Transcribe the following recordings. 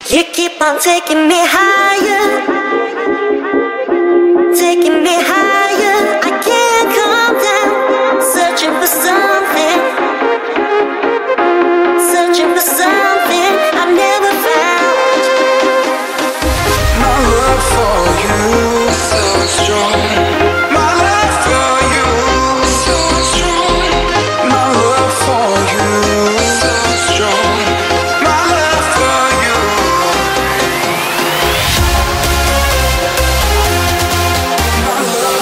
You keep on taking me higher, taking me higher. I can't calm down, searching for something, searching for something I never found. My love for you is so strong. My love for you is so strong. My love for you is so strong. My love for you. My love.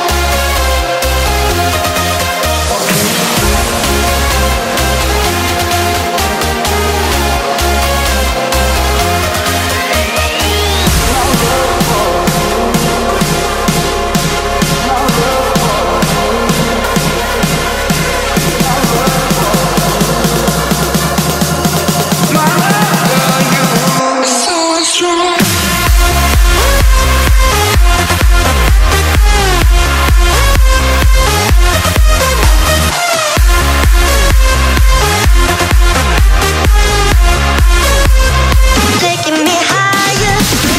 Taking me higher.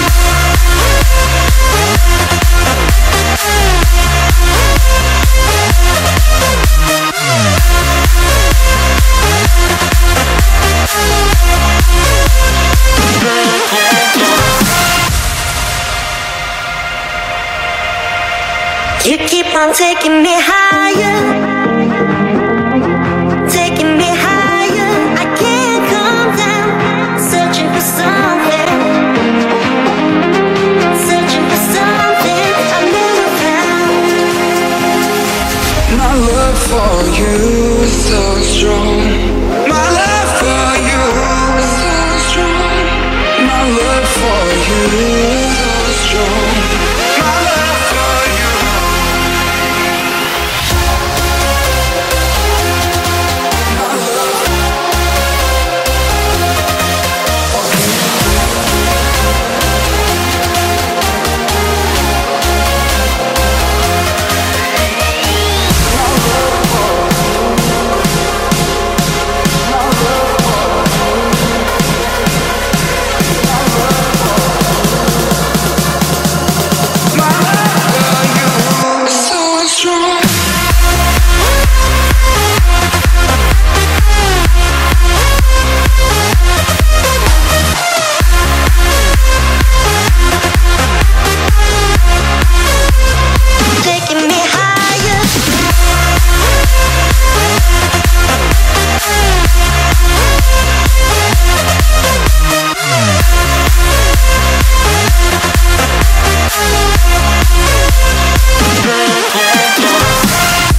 You keep on taking me higher, taking me higher. I can't calm down, searching for something, searching for something I never found. My love for you is so strong. My love for you is so strong. My love for you is so strong.